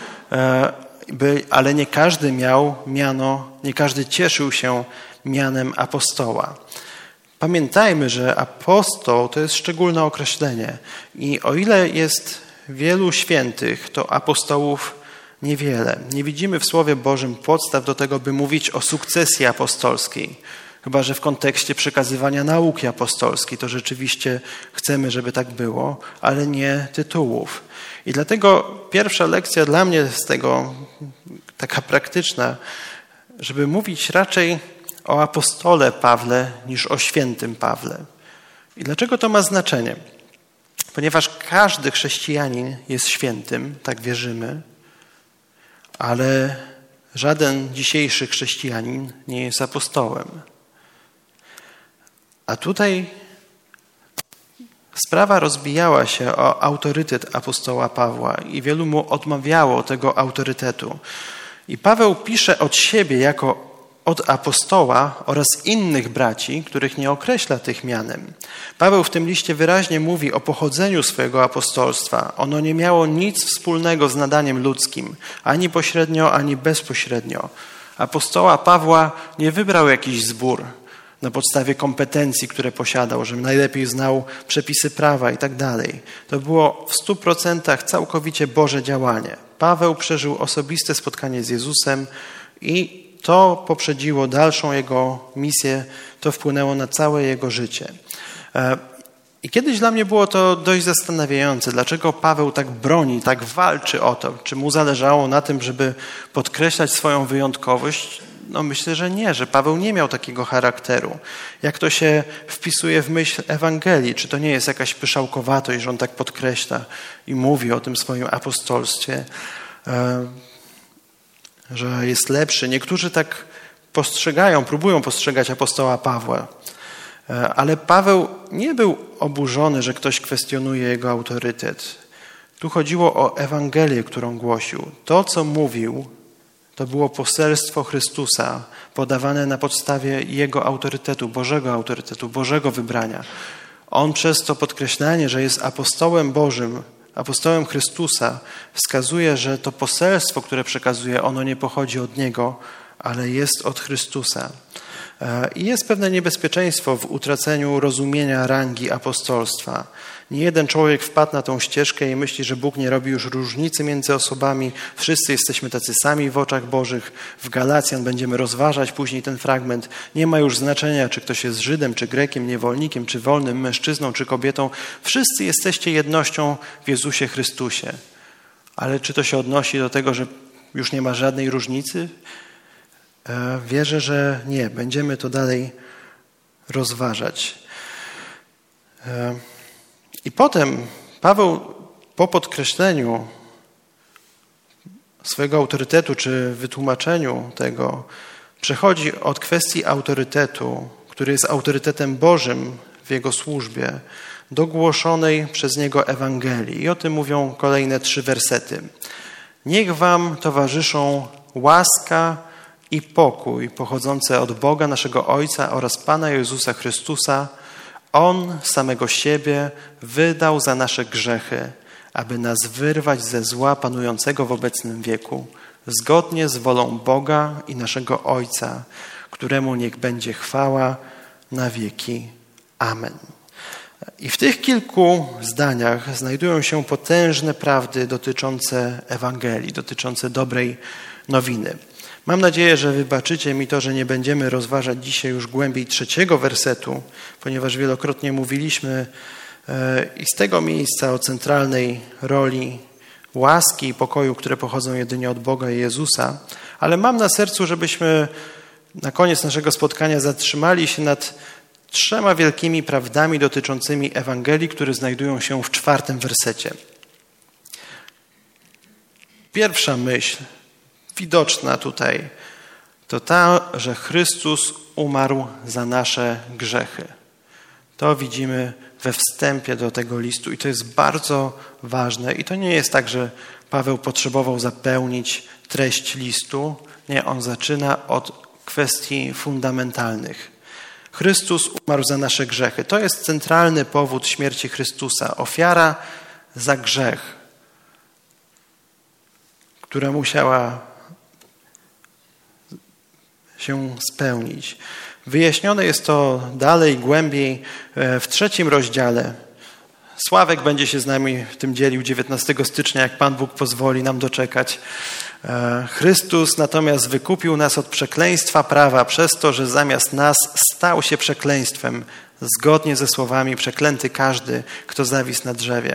ale nie każdy miał miano, nie każdy cieszył się mianem apostoła. Pamiętajmy, że apostoł to jest szczególne określenie i o ile jest wielu świętych, to apostołów niewiele. Nie widzimy w Słowie Bożym podstaw do tego, by mówić o sukcesji apostolskiej. Chyba że w kontekście przekazywania nauki apostolskiej to rzeczywiście chcemy, żeby tak było, ale nie tytułów. I dlatego pierwsza lekcja dla mnie z tego taka praktyczna, żeby mówić raczej o apostole Pawle niż o świętym Pawle. I dlaczego to ma znaczenie? Ponieważ każdy chrześcijanin jest świętym, tak wierzymy, ale żaden dzisiejszy chrześcijanin nie jest apostołem. A tutaj Sprawa rozbijała się o autorytet apostoła Pawła i wielu mu odmawiało tego autorytetu. I Paweł pisze od siebie jako od apostoła oraz innych braci, których nie określa tych mianem. Paweł w tym liście wyraźnie mówi o pochodzeniu swojego apostolstwa. Ono nie miało nic wspólnego z nadaniem ludzkim, ani pośrednio, ani bezpośrednio. Apostoła Pawła nie wybrał jakiś zbór na podstawie kompetencji, które posiadał, że najlepiej znał przepisy prawa i tak dalej. To było w 100% całkowicie Boże działanie. Paweł przeżył osobiste spotkanie z Jezusem i to poprzedziło dalszą jego misję, to wpłynęło na całe jego życie. I kiedyś dla mnie było to dość zastanawiające, dlaczego Paweł tak broni, tak walczy o to. Czy mu zależało na tym, żeby podkreślać swoją wyjątkowość? No myślę, że nie, że Paweł nie miał takiego charakteru. Jak to się wpisuje w myśl Ewangelii? Czy to nie jest jakaś pyszałkowatość, że on tak podkreśla i mówi o tym swoim apostolstwie, że jest lepszy. Niektórzy tak postrzegają, próbują postrzegać apostoła Pawła. Ale Paweł nie był oburzony, że ktoś kwestionuje jego autorytet. Tu chodziło o Ewangelię, którą głosił. To, co mówił, to było poselstwo Chrystusa podawane na podstawie jego autorytetu, Bożego wybrania. On przez to podkreślanie, że jest apostołem Bożym, apostołem Chrystusa, wskazuje, że to poselstwo, które przekazuje, ono nie pochodzi od Niego, ale jest od Chrystusa. I jest pewne niebezpieczeństwo w utraceniu rozumienia rangi apostolstwa. Nie jeden człowiek wpadł na tą ścieżkę i myśli, że Bóg nie robi już różnicy między osobami. Wszyscy jesteśmy tacy sami w oczach Bożych. W Galacjan będziemy rozważać później ten fragment. Nie ma już znaczenia, czy ktoś jest Żydem, czy Grekiem, niewolnikiem, czy wolnym mężczyzną, czy kobietą. Wszyscy jesteście jednością w Jezusie Chrystusie. Ale czy to się odnosi do tego, że już nie ma żadnej różnicy? Wierzę, że nie. Będziemy to dalej rozważać. I potem Paweł po podkreśleniu swojego autorytetu czy wytłumaczeniu tego przechodzi od kwestii autorytetu, który jest autorytetem Bożym w jego służbie, do głoszonej przez niego Ewangelii. I o tym mówią kolejne 3 wersety. Niech wam towarzyszą łaska i pokój pochodzące od Boga, naszego Ojca oraz Pana Jezusa Chrystusa. On samego siebie wydał za nasze grzechy, aby nas wyrwać ze zła panującego w obecnym wieku, zgodnie z wolą Boga i naszego Ojca, któremu niech będzie chwała na wieki. Amen. I w tych kilku zdaniach znajdują się potężne prawdy dotyczące Ewangelii, dotyczące dobrej nowiny. Mam nadzieję, że wybaczycie mi to, że nie będziemy rozważać dzisiaj już głębiej 3 wersetu, ponieważ wielokrotnie mówiliśmy i z tego miejsca o centralnej roli łaski i pokoju, które pochodzą jedynie od Boga i Jezusa, ale mam na sercu, żebyśmy na koniec naszego spotkania zatrzymali się nad 3 wielkimi prawdami dotyczącymi Ewangelii, które znajdują się w 4 wersecie. Pierwsza myśl, widoczna tutaj, to ta, że Chrystus umarł za nasze grzechy. To widzimy we wstępie do tego listu i to jest bardzo ważne. I to nie jest tak, że Paweł potrzebował zapełnić treść listu. Nie, on zaczyna od kwestii fundamentalnych. Chrystus umarł za nasze grzechy. To jest centralny powód śmierci Chrystusa. Ofiara za grzech, która musiała się spełnić. Wyjaśnione jest to dalej, głębiej w 3 rozdziale. Sławek będzie się z nami w tym dzielił 19 stycznia, jak Pan Bóg pozwoli nam doczekać. Chrystus natomiast wykupił nas od przekleństwa prawa przez to, że zamiast nas stał się przekleństwem, zgodnie ze słowami przeklęty każdy, kto zawisł na drzewie.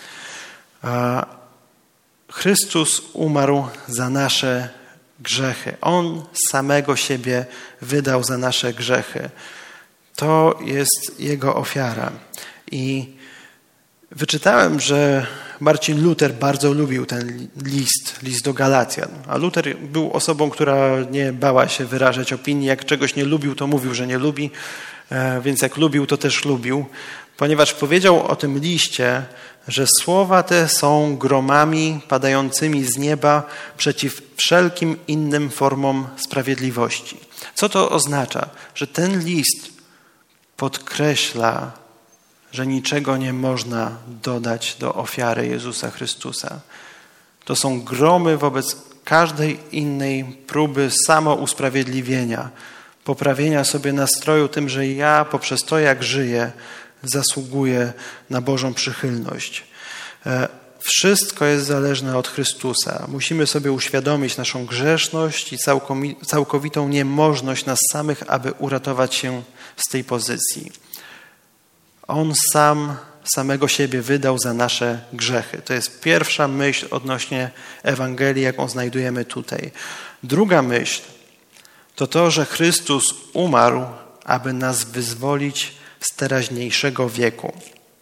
Chrystus umarł za nasze grzechy. On samego siebie wydał za nasze grzechy. To jest Jego ofiara. I wyczytałem, że Marcin Luter bardzo lubił ten list do Galacjan. A Luter był osobą, która nie bała się wyrażać opinii. Jak czegoś nie lubił, to mówił, że nie lubi. Więc jak lubił, to też lubił. ponieważ powiedział o tym liście, że słowa te są gromami padającymi z nieba przeciw wszelkim innym formom sprawiedliwości. Co to oznacza? Że ten list podkreśla, że niczego nie można dodać do ofiary Jezusa Chrystusa. To są gromy wobec każdej innej próby samousprawiedliwienia, poprawienia sobie nastroju tym, że ja poprzez to, jak żyję, zasługuję na Bożą przychylność. Wszystko jest zależne od Chrystusa. Musimy sobie uświadomić naszą grzeszność i całkowitą niemożność nas samych, aby uratować się z tej pozycji. On sam samego siebie wydał za nasze grzechy. To jest pierwsza myśl odnośnie Ewangelii, jaką znajdujemy tutaj. Druga myśl to to, że Chrystus umarł, aby nas wyzwolić z teraźniejszego wieku.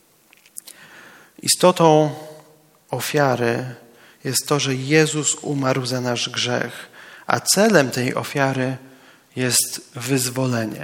Istotą ofiary jest to, że Jezus umarł za nasz grzech, a celem tej ofiary jest wyzwolenie.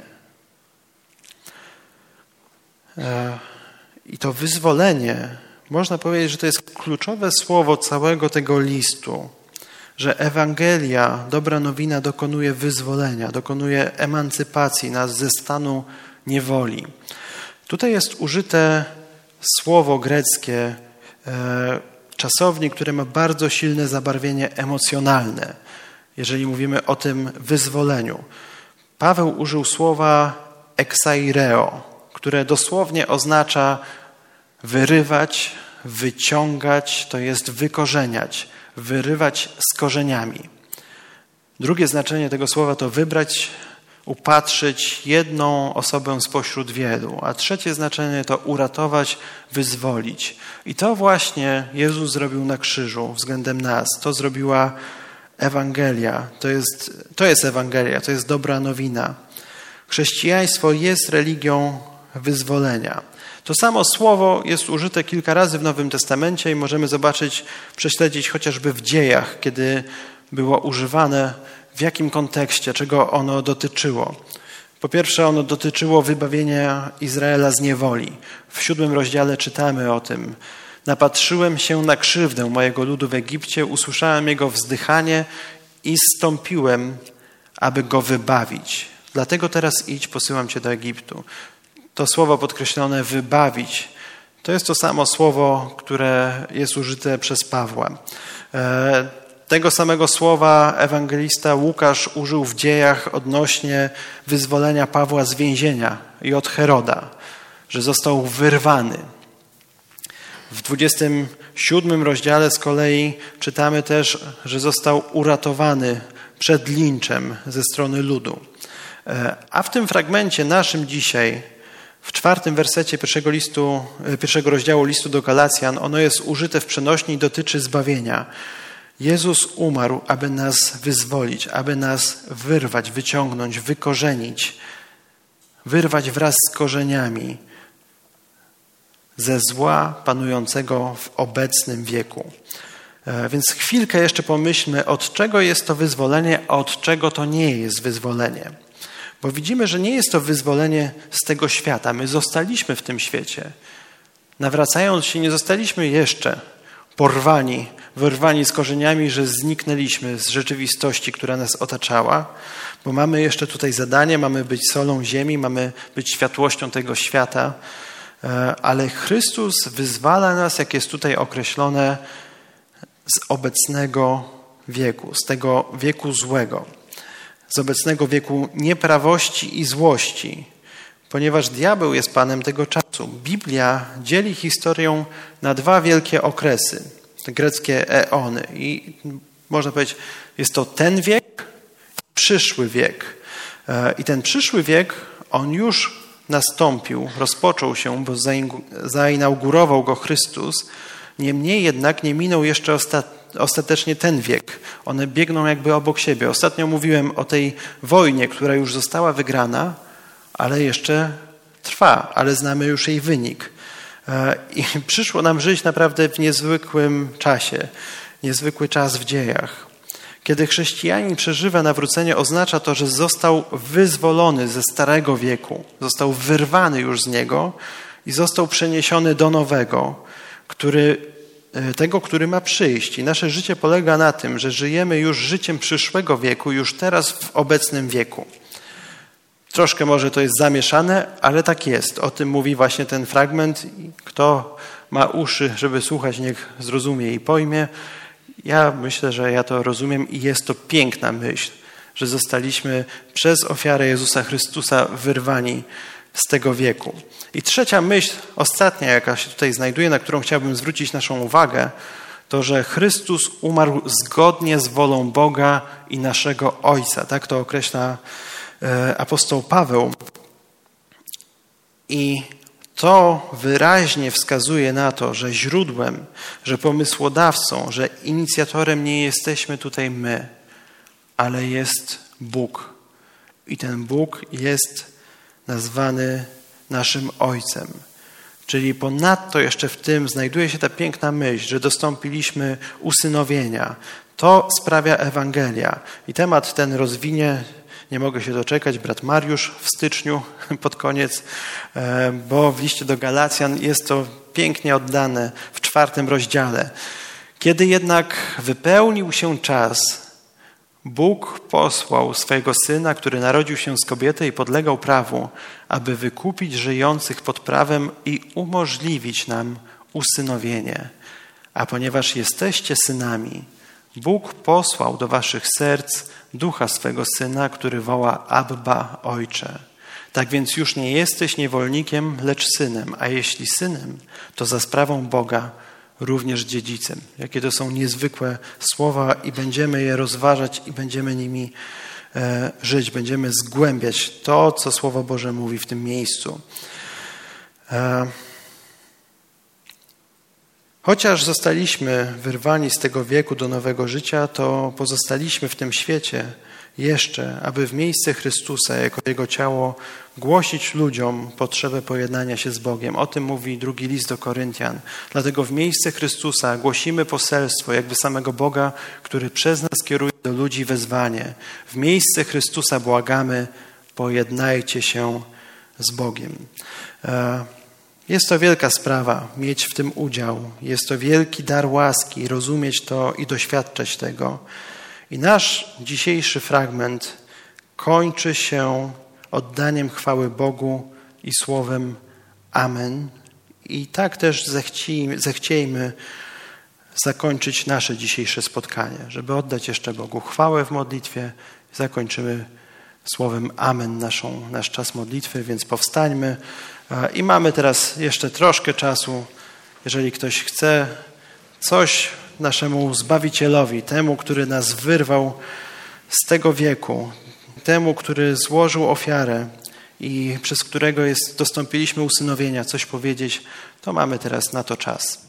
I to wyzwolenie, można powiedzieć, że to jest kluczowe słowo całego tego listu, że Ewangelia, dobra nowina dokonuje wyzwolenia, dokonuje emancypacji nas ze stanu niewoli. Tutaj jest użyte słowo greckie, czasownik, które ma bardzo silne zabarwienie emocjonalne, jeżeli mówimy o tym wyzwoleniu. Paweł użył słowa exaireo, które dosłownie oznacza wyrywać, wyciągać, to jest wykorzeniać, wyrywać z korzeniami. Drugie znaczenie tego słowa to wybrać, upatrzyć jedną osobę spośród wielu, a trzecie znaczenie to uratować, wyzwolić. I to właśnie Jezus zrobił na krzyżu względem nas. To zrobiła Ewangelia. To jest Ewangelia, to jest dobra nowina. Chrześcijaństwo jest religią wyzwolenia. To samo słowo jest użyte kilka razy w Nowym Testamencie i możemy zobaczyć, prześledzić chociażby w Dziejach, kiedy było używane, w jakim kontekście, czego ono dotyczyło. Po pierwsze, ono dotyczyło wybawienia Izraela z niewoli. W 7 rozdziale czytamy o tym. Napatrzyłem się na krzywdę mojego ludu w Egipcie, usłyszałem jego wzdychanie i zstąpiłem, aby go wybawić. Dlatego teraz idź, posyłam cię do Egiptu. To słowo podkreślone wybawić, to jest to samo słowo, które jest użyte przez Pawła. Tego samego słowa ewangelista Łukasz użył w Dziejach odnośnie wyzwolenia Pawła z więzienia i od Heroda, że został wyrwany. W 27 rozdziale z kolei czytamy też, że został uratowany przed linczem ze strony ludu. A w tym fragmencie naszym dzisiaj, w 4 wersecie pierwszego rozdziału listu do Galacjan, ono jest użyte w przenośni i dotyczy zbawienia. Jezus umarł, aby nas wyzwolić, aby nas wyrwać, wyciągnąć, wykorzenić, wyrwać wraz z korzeniami ze zła panującego w obecnym wieku. Więc chwilkę jeszcze pomyślmy, od czego jest to wyzwolenie, a od czego to nie jest wyzwolenie. Bo widzimy, że nie jest to wyzwolenie z tego świata. My zostaliśmy w tym świecie. Nawracając się, nie zostaliśmy jeszcze porwani, wyrwani z korzeniami, że zniknęliśmy z rzeczywistości, która nas otaczała, bo mamy jeszcze tutaj zadanie, mamy być solą ziemi, mamy być światłością tego świata, ale Chrystus wyzwala nas, jak jest tutaj określone, z obecnego wieku, z tego wieku złego, z obecnego wieku nieprawości i złości, ponieważ diabeł jest panem tego czasu. Biblia dzieli historię na 2 wielkie okresy, te greckie eony. I można powiedzieć, jest to ten wiek, przyszły wiek. I ten przyszły wiek, on już nastąpił, rozpoczął się, bo zainaugurował go Chrystus. Niemniej jednak nie minął jeszcze ostatecznie ten wiek. One biegną jakby obok siebie. Ostatnio mówiłem o tej wojnie, która już została wygrana, ale jeszcze trwa, ale znamy już jej wynik. I przyszło nam żyć naprawdę w niezwykłym czasie, niezwykły czas w dziejach. Kiedy chrześcijanin przeżywa nawrócenie, oznacza to, że został wyzwolony ze starego wieku, został wyrwany już z niego i został przeniesiony do nowego, który ma przyjść. I nasze życie polega na tym, że żyjemy już życiem przyszłego wieku, już teraz w obecnym wieku. Troszkę może to jest zamieszane, ale tak jest. O tym mówi właśnie ten fragment. Kto ma uszy, żeby słuchać, niech zrozumie i pojmie. Ja myślę, że ja to rozumiem i jest to piękna myśl, że zostaliśmy przez ofiarę Jezusa Chrystusa wyrwani z tego wieku. I trzecia myśl, ostatnia, jaka się tutaj znajduje, na którą chciałbym zwrócić naszą uwagę, to, że Chrystus umarł zgodnie z wolą Boga i naszego Ojca. Tak to określa apostoł Paweł. I to wyraźnie wskazuje na to, że źródłem, że pomysłodawcą, że inicjatorem nie jesteśmy tutaj my, ale jest Bóg. I ten Bóg jest nazwany naszym Ojcem. Czyli ponadto jeszcze w tym znajduje się ta piękna myśl, że dostąpiliśmy usynowienia. To sprawia Ewangelia. I temat ten rozwinie, nie mogę się doczekać, brat Mariusz w styczniu pod koniec, bo w liście do Galacjan jest to pięknie oddane w 4 rozdziale. Kiedy jednak wypełnił się czas, Bóg posłał swojego Syna, który narodził się z kobiety i podlegał prawu, aby wykupić żyjących pod prawem i umożliwić nam usynowienie. A ponieważ jesteście synami, Bóg posłał do waszych serc Ducha swego Syna, który woła Abba, Ojcze. Tak więc już nie jesteś niewolnikiem, lecz synem, a jeśli synem, to za sprawą Boga również dziedzicem. Jakie to są niezwykłe słowa i będziemy je rozważać i będziemy nimi żyć, będziemy zgłębiać to, co Słowo Boże mówi w tym miejscu. Chociaż zostaliśmy wyrwani z tego wieku do nowego życia, to pozostaliśmy w tym świecie jeszcze, aby w miejsce Chrystusa, jako Jego ciało, głosić ludziom potrzebę pojednania się z Bogiem. O tym mówi 2 list do Koryntian. Dlatego w miejsce Chrystusa głosimy poselstwo jakby samego Boga, który przez nas kieruje do ludzi wezwanie. W miejsce Chrystusa błagamy, pojednajcie się z Bogiem. Jest to wielka sprawa, mieć w tym udział. Jest to wielki dar łaski, rozumieć to i doświadczać tego. I nasz dzisiejszy fragment kończy się oddaniem chwały Bogu i słowem Amen. I tak też zechciejmy zakończyć nasze dzisiejsze spotkanie, żeby oddać jeszcze Bogu chwałę w modlitwie. Zakończymy słowem Amen nasz czas modlitwy, więc powstańmy. I mamy teraz jeszcze troszkę czasu, jeżeli ktoś chce coś naszemu Zbawicielowi, temu, który nas wyrwał z tego wieku, temu, który złożył ofiarę i przez którego dostąpiliśmy usynowienia, coś powiedzieć, to mamy teraz na to czas.